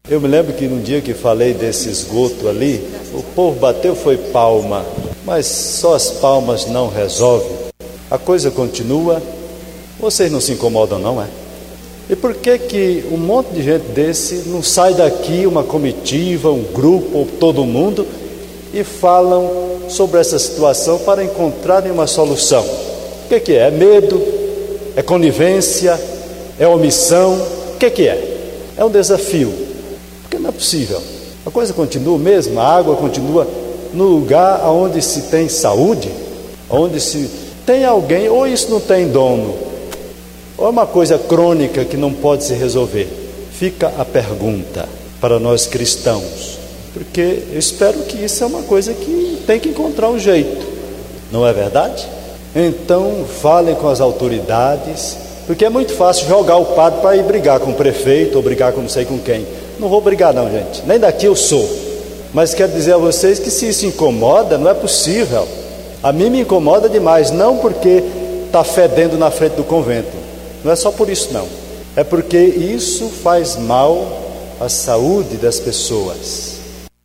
Eu me lembro que no dia que falei desse esgoto ali, o povo bateu foi palma, mas só as palmas não resolvem. A coisa continua. Vocês não se incomodam, não é? E por que um monte de gente desse não sai daqui, uma comitiva, um grupo, ou todo mundo, e falam sobre essa situação para encontrarem uma solução? O que é? É medo? É conivência? É omissão? O que é? É um desafio, porque não é possível. A coisa continua mesmo, a água continua no lugar onde se tem saúde, onde se tem alguém, ou isso não tem dono, ou é uma coisa crônica que não pode se resolver. Fica a pergunta para nós cristãos, porque eu espero que isso é uma coisa que tem que encontrar um jeito, não é verdade? Então falem com as autoridades, porque é muito fácil jogar o padre para ir brigar com o prefeito ou brigar com não sei com quem. Não vou brigar não, gente, nem daqui eu sou, mas quero dizer a vocês que se isso incomoda, não é possível. A mim me incomoda demais, não porque está fedendo na frente do convento, não é só por isso não, é porque isso faz mal à saúde das pessoas.